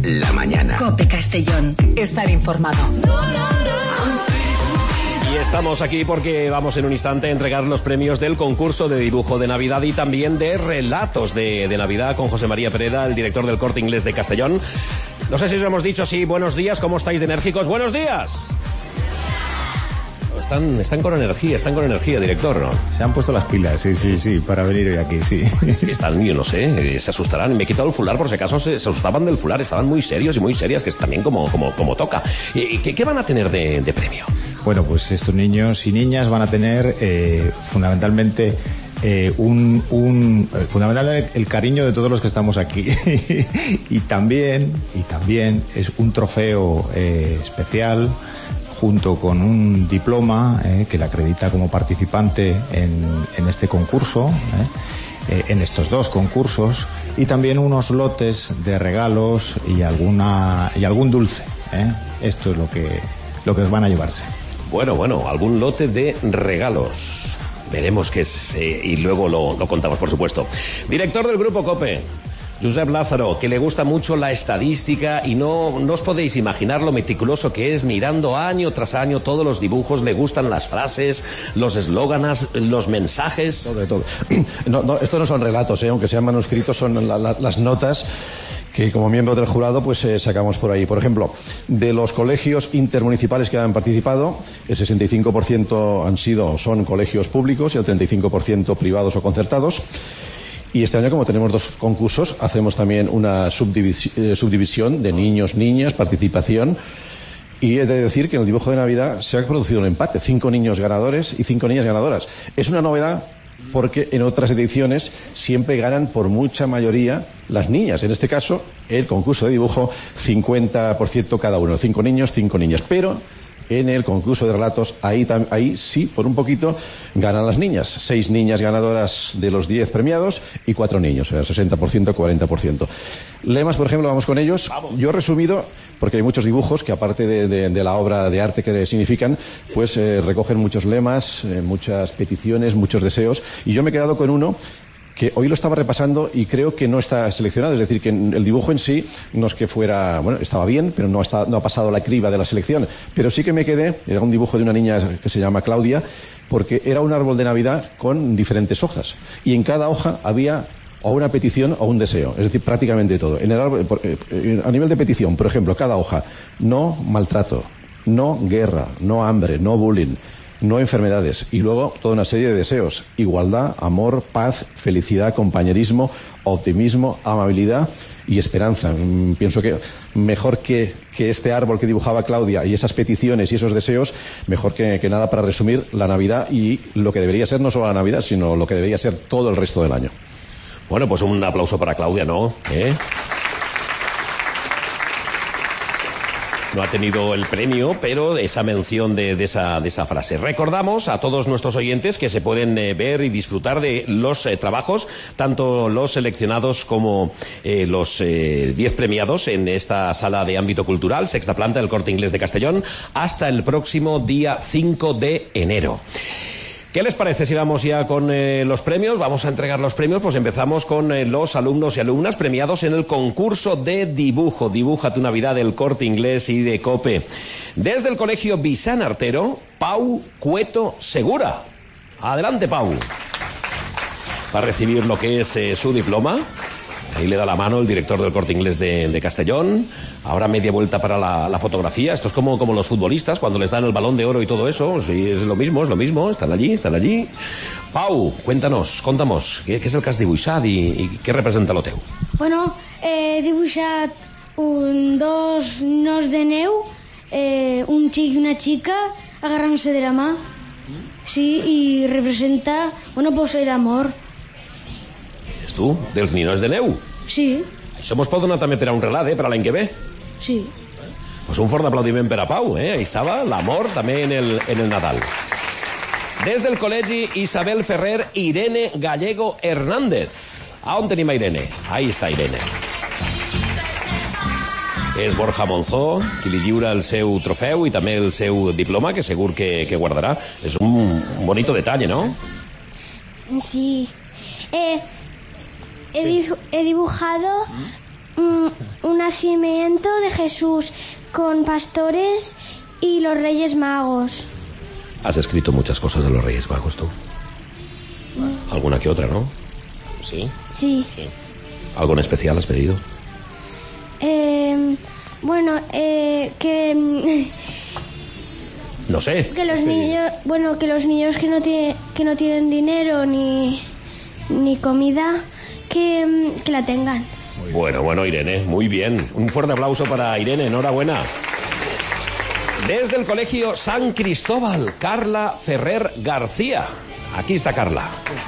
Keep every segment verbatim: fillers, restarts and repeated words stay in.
la mañana. COPE Castellón. Estar informado. Y estamos aquí porque vamos en un instante a entregar los premios del concurso de dibujo de Navidad y también de relatos de, de Navidad con José María Pereda, el director del Corte Inglés de Castellón. No sé si os hemos dicho así, buenos días, ¿cómo estáis de enérgicos? ¡Buenos días! Están, están con energía, están con energía, director, ¿no? Se han puesto las pilas, sí, sí, sí, para venir hoy aquí, sí. Están, yo no sé, se asustarán. Me he quitado el fular por si acaso se, se asustaban del fular. Estaban muy serios y muy serias, que es también como, como, como toca. ¿Y qué, qué van a tener de, de premio? Bueno, pues estos niños y niñas van a tener eh, fundamentalmente eh, un, un eh, fundamentalmente el cariño de todos los que estamos aquí. y también y también es un trofeo eh, especial junto con un diploma eh, que le acredita como participante en, en este concurso, eh, eh, en estos dos concursos, y también unos lotes de regalos y alguna y algún dulce. Eh. Esto es lo que lo que van a llevarse. Bueno, bueno, algún lote de regalos. Veremos qué es eh, y luego lo, lo contamos, por supuesto. Director del Grupo COPE, Josep Lázaro, que le gusta mucho la estadística y no, no os podéis imaginar lo meticuloso que es mirando año tras año todos los dibujos, le gustan las frases, los eslóganes, los mensajes. Todo de todo. No, no, estos no son relatos, ¿eh? Aunque sean manuscritos, son la, la, las notas que como miembro del jurado pues eh, sacamos por ahí. Por ejemplo, de los colegios intermunicipales que han participado, el sesenta y cinco por ciento han sido, son colegios públicos y el treinta y cinco por ciento privados o concertados. Y este año, como tenemos dos concursos, hacemos también una subdivis- eh, subdivisión de niños, niñas, participación. Y he de decir que en el dibujo de Navidad se ha producido un empate, cinco niños ganadores y cinco niñas ganadoras. Es una novedad porque en otras ediciones siempre ganan por mucha mayoría las niñas. En este caso, el concurso de dibujo, cincuenta por ciento cada uno, cinco niños, cinco niñas. Pero en el concurso de relatos, ahí, ahí sí, por un poquito, ganan las niñas. Seis niñas ganadoras de los diez premiados y cuatro niños, o sea, sesenta por ciento, cuarenta por ciento. Lemas, por ejemplo, vamos con ellos. Vamos. Yo he resumido, porque hay muchos dibujos que aparte de, de, de la obra de arte que significan, pues eh, recogen muchos lemas, eh, muchas peticiones, muchos deseos, y yo me he quedado con uno que hoy lo estaba repasando y creo que no está seleccionado, es decir, que el dibujo en sí no es que fuera, bueno, estaba bien, pero no, está, no ha pasado la criba de la selección, pero sí que me quedé, era un dibujo de una niña que se llama Claudia, porque era un árbol de Navidad con diferentes hojas, y en cada hoja había o una petición o un deseo, es decir, prácticamente todo. En el árbol, a nivel de petición, por ejemplo, cada hoja, no maltrato, no guerra, no hambre, no bullying, no enfermedades, y luego toda una serie de deseos: igualdad, amor, paz, felicidad, compañerismo, optimismo, amabilidad y esperanza. Mm, pienso que mejor que, que este árbol que dibujaba Claudia y esas peticiones y esos deseos, mejor que, que nada para resumir la Navidad y lo que debería ser no solo la Navidad, sino lo que debería ser todo el resto del año. Bueno, pues un aplauso para Claudia, ¿no? ¿Eh? No ha tenido el premio, pero esa mención de, de, esa, de esa frase. Recordamos a todos nuestros oyentes que se pueden eh, ver y disfrutar de los eh, trabajos, tanto los seleccionados como eh, los diez eh, premiados en esta sala de ámbito cultural, sexta planta del Corte Inglés de Castellón, hasta el próximo día cinco de enero. ¿Qué les parece si vamos ya con eh, los premios? Vamos a entregar los premios, pues empezamos con eh, los alumnos y alumnas premiados en el concurso de dibujo. Dibuja tu Navidad del Corte Inglés y de COPE. Desde el Colegio Vicent Artero, Pau Cueto Segura. Adelante, Pau. Va a recibir lo que es eh, su diploma. Ahí le da la mano el director del Corte Inglés de, de Castellón. Ahora media vuelta para la, la fotografía. Esto es como, como los futbolistas, cuando les dan el Balón de Oro y todo eso. Sí, es lo mismo, es lo mismo. Están allí, están allí. Pau, cuéntanos, conta'mos, què, què és el que has dibuixat i, i què representa lo teu? Bueno, he dibuixat un, dos nos de neu, eh, un xic i una xica agarrant-se de la mà. Sí, i representa, bueno, pues el amor. És tu, dels ninos de neu? Sí. Això mos pot donar també per a un relat, eh, per a l'any que ve. Sí. Pues un fort aplaudiment per a Pau, eh? Ahí estava l'amor també en el, en el Nadal. Des del col·legi Isabel Ferrer, Irene Gallego Hernández. A on tenim a Irene? Ahí està Irene. És Borja Monzó qui li lliura el seu trofeu i també el seu diploma, que segur que, que guardarà. És un, un bonito detalle, ¿no? Sí. Eh, he, dibu- he dibujado... Mm, un nacimiento de Jesús con pastores y los Reyes Magos. Has escrito muchas cosas de los Reyes Magos, tú. Alguna que otra, ¿no? ¿Sí? Sí. Sí. ¿Algo en especial has pedido? Eh, bueno, eh, que No sé. que los niños, bueno, que los niños que no tienen que no tienen dinero ni ni comida, que, que la tengan. Bueno, bueno, Irene, muy bien. Un fuerte aplauso para Irene, enhorabuena. Desde el Colegio San Cristóbal, Carla Ferrer García. Aquí está Carla.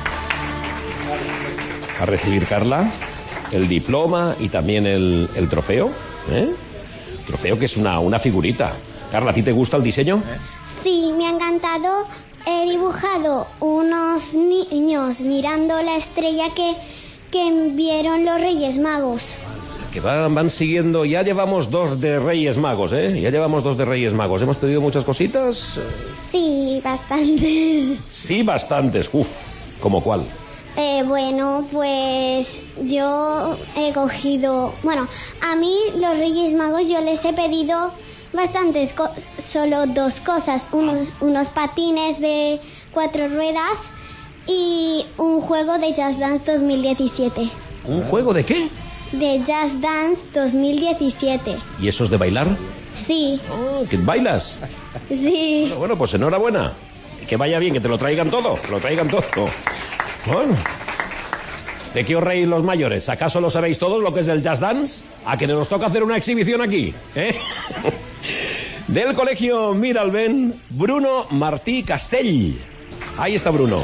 A recibir, Carla, el diploma y también el, el trofeo. ¿eh? Trofeo que es una, una figurita. Carla, ¿a ti te gusta el diseño? Sí, me ha encantado. He dibujado unos niños mirando la estrella que, que vieron los Reyes Magos. Que van, van siguiendo. Ya llevamos dos de Reyes Magos, ¿eh? Ya llevamos dos de Reyes Magos. ¿Hemos pedido muchas cositas? Sí, bastantes. Sí, bastantes. Uf, ¿como cuál? Eh, bueno, pues yo he cogido... Bueno, a mí los Reyes Magos yo les he pedido bastantes, co- solo dos cosas. Unos, unos patines de cuatro ruedas y un juego de Just Dance dos mil diecisiete. ¿Un juego de qué? De Just Dance dos mil diecisiete. ¿Y esos de bailar? Sí, Oh, ¿que bailas? sí. Bueno, bueno, pues enhorabuena. Que vaya bien, que te lo traigan todo. Que lo traigan todo. Bueno. ¿De qué os reís los mayores? ¿Acaso lo sabéis todos lo que es el Just Dance? ¿A que nos toca hacer una exhibición aquí? ¿Eh? Del Colegio Miralben, Bruno Martí Castell. Ahí está Bruno.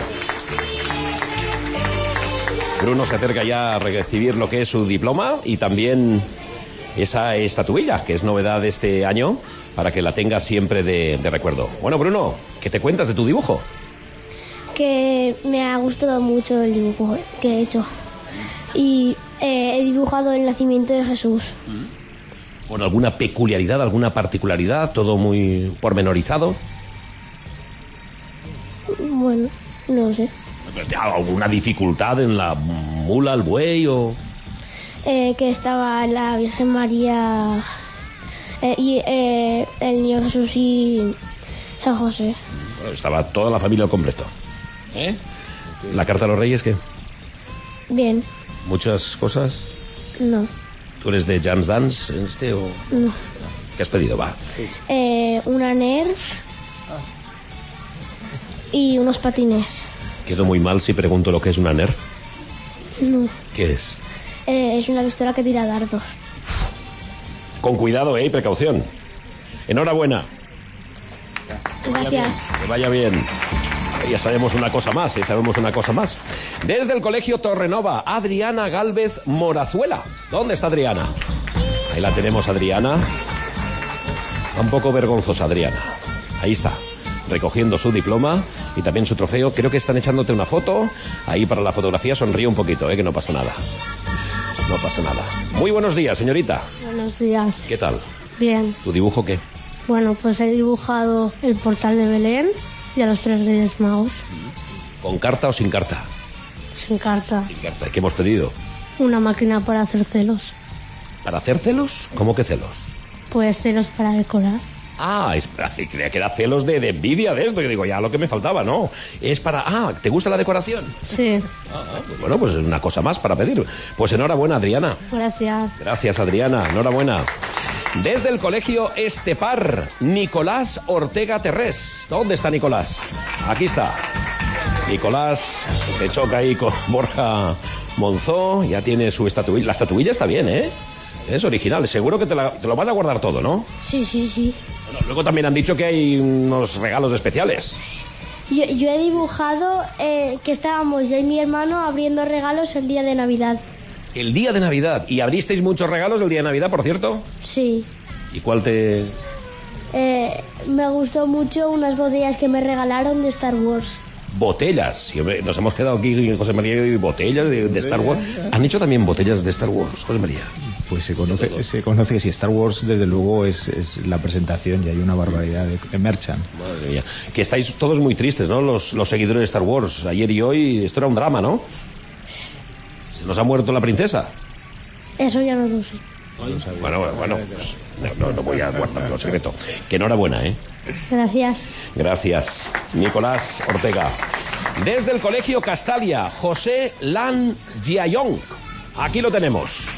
Bruno se acerca ya a recibir lo que es su diploma y también esa estatuilla, que es novedad de este año, para que la tenga siempre de, de recuerdo. Bueno, Bruno, ¿qué te cuentas de tu dibujo? Que me ha gustado mucho el dibujo que he hecho. Y eh, he dibujado el nacimiento de Jesús. Bueno, ¿alguna peculiaridad, alguna particularidad? ¿Todo muy pormenorizado? Bueno, no sé. ¿Alguna dificultad en la mula, el buey o...? Eh, que estaba la Virgen María eh, y eh, el Niño Jesús y San José. Bueno, estaba toda la familia al completo. ¿Eh? ¿La carta a los Reyes qué? Bien, ¿Muchas cosas? no, ¿Tú eres de Just Dance en este o...? no. ¿Qué has pedido? Va. Eh, una Nerf y unos patines. Quedo muy mal si pregunto lo que es una Nerf. No. ¿Qué es? Eh, es una pistola que tira dardos. Con cuidado, ¿eh? Y precaución. Enhorabuena. Gracias. Que vaya bien. Ya sabemos una cosa más, ya sabemos una cosa más. Desde el Colegio Torrenova, Adriana Gálvez Morazuela. ¿Dónde está Adriana? Ahí la tenemos, Adriana. Un poco vergonzosa, Adriana. Ahí está, recogiendo su diploma y también su trofeo. Creo que están echándote una foto. Ahí para la fotografía sonríe un poquito, ¿eh? Que no pasa nada. No pasa nada. Muy buenos días, señorita. Buenos días. ¿Qué tal? Bien. ¿Tu dibujo qué? Bueno, pues he dibujado el portal de Belén y a los tres Reyes Magos. ¿Con carta o sin carta? Sin carta. Sin carta. ¿Qué hemos pedido? Una máquina para hacer celos. ¿Para hacer celos? ¿Cómo que celos? Pues celos para decorar. Ah, es, creía que era celos de, de envidia de esto. Yo digo, ya lo que me faltaba, ¿no? Es para... Ah, ¿te gusta la decoración? Sí. Ah, pues bueno, pues es una cosa más para pedir. Pues enhorabuena, Adriana. Gracias. Gracias, Adriana. Enhorabuena. Desde el Colegio Estepar, Nicolás Ortega Terrés. ¿Dónde está Nicolás? Aquí está. Nicolás se choca ahí con Borja Monzó. Ya tiene su estatuilla. La estatuilla está bien, ¿eh? Es original. Seguro que te, la, te lo vas a guardar todo, ¿no? Sí, sí, sí. Bueno, luego también han dicho que hay unos regalos especiales. Yo, yo he dibujado eh, que estábamos yo y mi hermano abriendo regalos el día de Navidad. El día de Navidad. ¿Y abristeis muchos regalos el día de Navidad, por cierto? Sí. ¿Y cuál te...? Eh, me gustó mucho unas botellas que me regalaron de Star Wars. Botellas. Sí, hombre, nos hemos quedado aquí, José María, y botellas de, de Star Wars. ¿Han hecho también botellas de Star Wars, José María? Pues se conoce, se conoce que si Star Wars, desde luego, es, es la presentación y hay una barbaridad de, de merchan. Madre mía. Que estáis todos muy tristes, ¿no? Los, los seguidores de Star Wars. Ayer y hoy, esto era un drama, ¿no? Se nos ha muerto la princesa. Eso ya no lo sé. Bueno, bueno, pues, no, no voy a guardarlo en secreto. Que enhorabuena, ¿eh? Gracias. Gracias. Nicolás Ortega. Desde el Colegio Castalia, José Lan Jiayong. Aquí lo tenemos.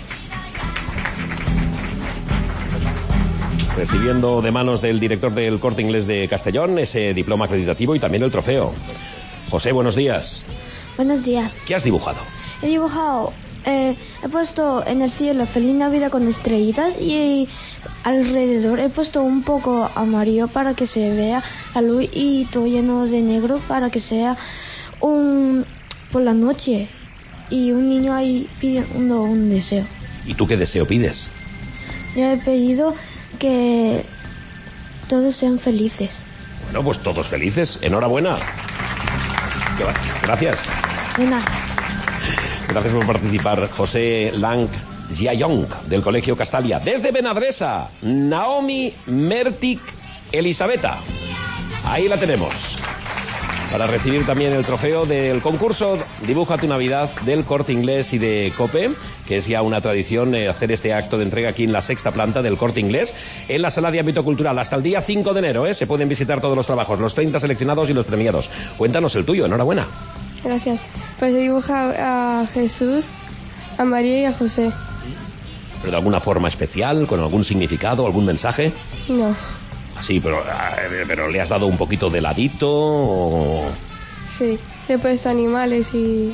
Recibiendo de manos del director del Corte Inglés de Castellón ese diploma acreditativo y también el trofeo. José, buenos días. Buenos días. ¿Qué has dibujado? He dibujado, eh, he puesto en el cielo Feliz Navidad con estrellitas y alrededor he puesto un poco amarillo para que se vea la luz y todo lleno de negro para que sea un por la noche y un niño ahí pidiendo un deseo. ¿Y tú qué deseo pides? Yo he pedido que todos sean felices. Bueno, pues todos felices. Enhorabuena. Gracias. De nada. Gracias por participar, José Lang Jiayong, del Colegio Castalia. Desde Benadresa, Naomi Mertic Elisabetta. Ahí la tenemos. Para recibir también el trofeo del concurso Dibuja tu Navidad del Corte Inglés y de COPE, que es ya una tradición eh, hacer este acto de entrega aquí en la sexta planta del Corte Inglés, en la sala de ámbito cultural, hasta el día cinco de enero. Eh, se pueden visitar todos los trabajos, los treinta seleccionados y los premiados. Cuéntanos el tuyo, enhorabuena. Gracias. Pues he dibujado a Jesús, a María y a José. ¿Pero de alguna forma especial, con algún significado, algún mensaje? No. Sí, pero, pero ¿le has dado un poquito de ladito o...? Sí, le he puesto animales y...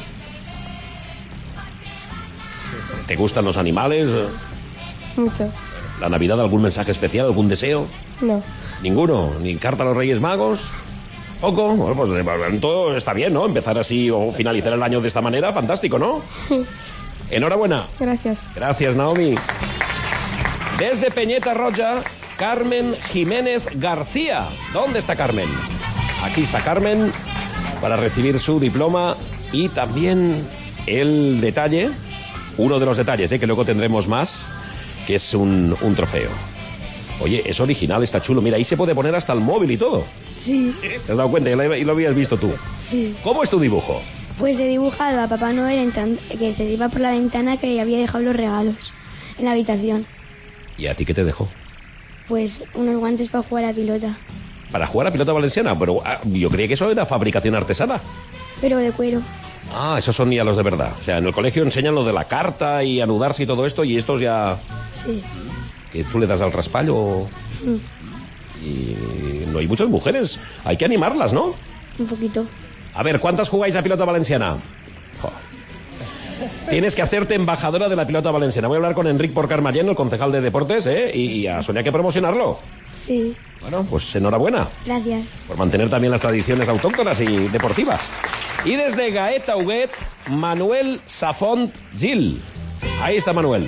¿Te gustan los animales? Mucho. ¿La Navidad algún mensaje especial, algún deseo? No. ¿Ninguno? ¿Ni carta a los Reyes Magos? ¿Poco? Bueno, pues todo está bien, ¿no? Empezar así o finalizar el año de esta manera, fantástico, ¿no? Enhorabuena. Gracias. Gracias, Naomi. Desde Peñeta Roja, Carmen Jiménez García. ¿Dónde está Carmen? Aquí está Carmen para recibir su diploma y también el detalle, uno de los detalles, ¿eh? Que luego tendremos más, que es un, un trofeo. Oye, es original, está chulo. Mira, ahí se puede poner hasta el móvil y todo. Sí. ¿Te has dado cuenta? Y lo, y lo habías visto tú. Sí. ¿Cómo es tu dibujo? Pues he dibujado a Papá Noel entrando, que se iba por la ventana, que había dejado los regalos en la habitación. ¿Y a ti qué te dejó? Pues unos guantes para jugar a pilota. ¿Para jugar a pilota valenciana? Pero ah, yo creía que eso era fabricación artesana. Pero de cuero. Ah, esos son ya los de verdad. O sea, en el colegio enseñan lo de la carta y anudarse y todo esto, y estos ya... Sí. ¿Que tú le das al raspallo? Mm. Y no hay muchas mujeres. Hay que animarlas, ¿no? Un poquito. A ver, ¿cuántas jugáis a pilota valenciana? Jo. Tienes que hacerte embajadora de la pilota valenciana. Voy a hablar con Enric Porcarmallén, el concejal de deportes, ¿eh? Y, y a Sonia hay que promocionarlo. Sí. Bueno, pues enhorabuena. Gracias. Por mantener también las tradiciones autóctonas y deportivas. Y desde Gaeta Huguet, Manuel Safont Gil. Ahí está Manuel.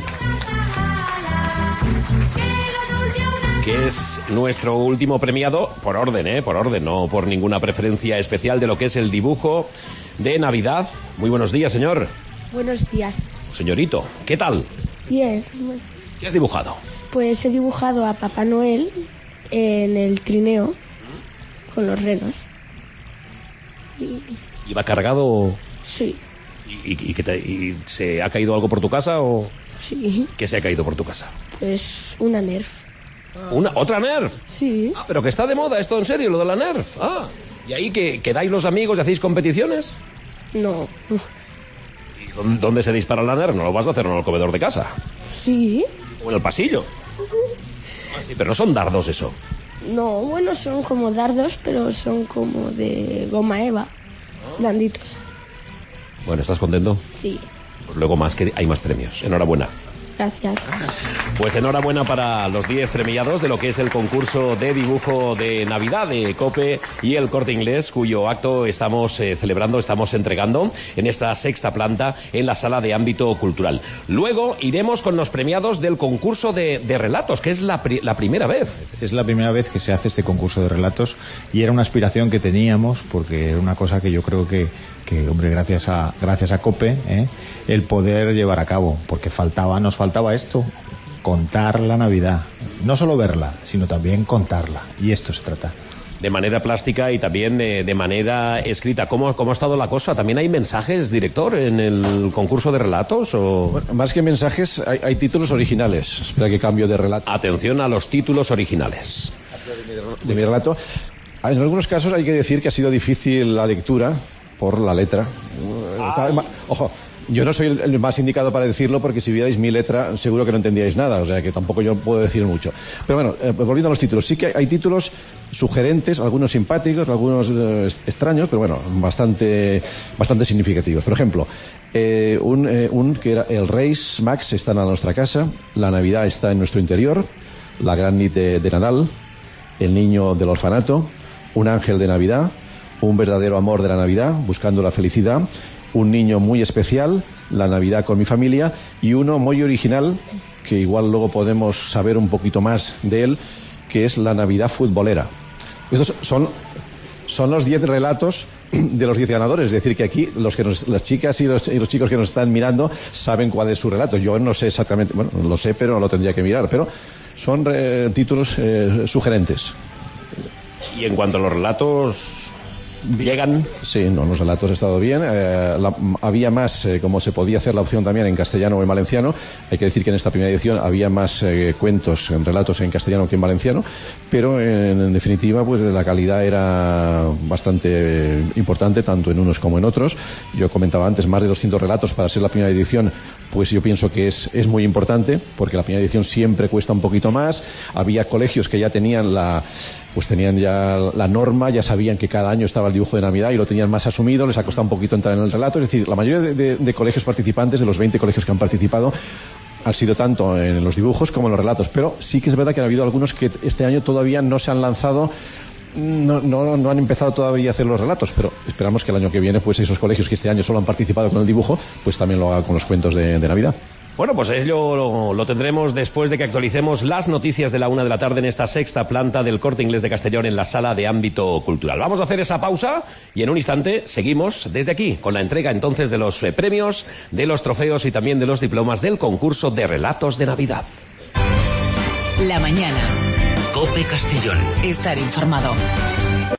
Que es nuestro último premiado, por orden, ¿eh? Por orden, no por ninguna preferencia especial de lo que es el dibujo de Navidad. Muy buenos días, señor. Buenos días. Señorito, ¿qué tal? Bien. ¿Qué has dibujado? Pues he dibujado a Papá Noel en el trineo con los renos. Y... ¿Iba cargado? Sí. ¿Y, y, y, que te, y se ha caído algo por tu casa o...? Sí. ¿Qué se ha caído por tu casa? Pues una Nerf. ¿Una, ¿Otra Nerf? Sí. Ah, pero que está de moda esto, en serio, lo de la Nerf. Ah, ¿y ahí que quedáis los amigos y hacéis competiciones? No. ¿Y dónde se dispara la Nerf? ¿No lo vas a hacer en el comedor de casa? Sí. ¿O en el pasillo? Ah, sí, pero no son dardos eso. No, bueno, son como dardos, pero son como de goma eva, blanditos. Bueno, ¿estás contento? Sí. Pues luego más, que hay más premios. Enhorabuena. Gracias. Pues enhorabuena para los diez premiados de lo que es el concurso de dibujo de Navidad de COPE y el Corte Inglés, cuyo acto estamos eh, celebrando, estamos entregando en esta sexta planta en la sala de ámbito cultural. Luego iremos con los premiados del concurso de, de relatos, que es la, pri la primera vez. Es la primera vez que se hace este concurso de relatos y era una aspiración que teníamos porque era una cosa que yo creo que que hombre, gracias a gracias a COPE, ¿eh? el poder llevar a cabo, porque faltaba, nos faltaba esto, contar la Navidad, no solo verla, sino también contarla, y esto se trata. de manera plástica y también eh, de manera escrita. ¿Cómo, ¿Cómo ha estado la cosa? ¿También hay mensajes, director, en el concurso de relatos? O... Bueno, más que mensajes, hay, hay títulos originales. Espera que cambio de relato. Atención a los títulos originales. De mi relato. En algunos casos hay que decir que ha sido difícil la lectura por la letra. Ah. Ojo, yo no soy el más indicado para decirlo porque si vierais mi letra seguro que no entendíais nada, o sea que tampoco yo puedo decir mucho. Pero bueno, eh, volviendo a los títulos, sí que hay títulos sugerentes, algunos simpáticos, algunos eh, extraños, pero bueno, bastante, bastante significativos. Por ejemplo, eh, un, eh, un que era el Reis Max está en nuestra casa, la Navidad está en nuestro interior, la gran nit de, de Nadal, el niño del orfanato, un ángel de Navidad, un verdadero amor de la Navidad, buscando la felicidad, un niño muy especial, la Navidad con mi familia, y uno muy original, que igual luego podemos saber un poquito más de él, que es la Navidad futbolera. Estos son, son los diez relatos de los diez ganadores, es decir, que aquí los que nos, las chicas y los, y los chicos que nos están mirando saben cuál es su relato. Yo no sé exactamente, bueno, lo sé, pero lo tendría que mirar, pero son eh, títulos eh, sugerentes. Y en cuanto a los relatos, ¿llegan? Sí, no, los relatos han estado bien. Eh, la, había más, eh, como se podía hacer la opción también en castellano o en valenciano. Hay que decir que en esta primera edición había más eh, cuentos, en relatos en castellano que en valenciano, pero en, en definitiva, pues la calidad era bastante importante, tanto en unos como en otros. Yo comentaba antes, más de doscientos relatos para ser la primera edición, pues yo pienso que es, es muy importante, porque la primera edición siempre cuesta un poquito más. Había colegios que ya tenían la... pues tenían ya la norma, ya sabían que cada año estaba el dibujo de Navidad y lo tenían más asumido, les ha costado un poquito entrar en el relato. Es decir, la mayoría de, de, de colegios participantes, de los veinte colegios que han participado, han sido tanto en los dibujos como en los relatos. Pero sí que es verdad que ha habido algunos que este año todavía no se han lanzado, no, no, no han empezado todavía a hacer los relatos, pero esperamos que el año que viene, pues esos colegios que este año solo han participado con el dibujo, pues también lo hagan con los cuentos de, de Navidad. Bueno, pues ello lo, lo tendremos después de que actualicemos las noticias de la una de la tarde en esta sexta planta del Corte Inglés de Castellón en la sala de ámbito cultural. Vamos a hacer esa pausa y en un instante seguimos desde aquí con la entrega entonces de los eh, premios, de los trofeos y también de los diplomas del concurso de relatos de Navidad. La mañana. COPE Castellón. Estar informado.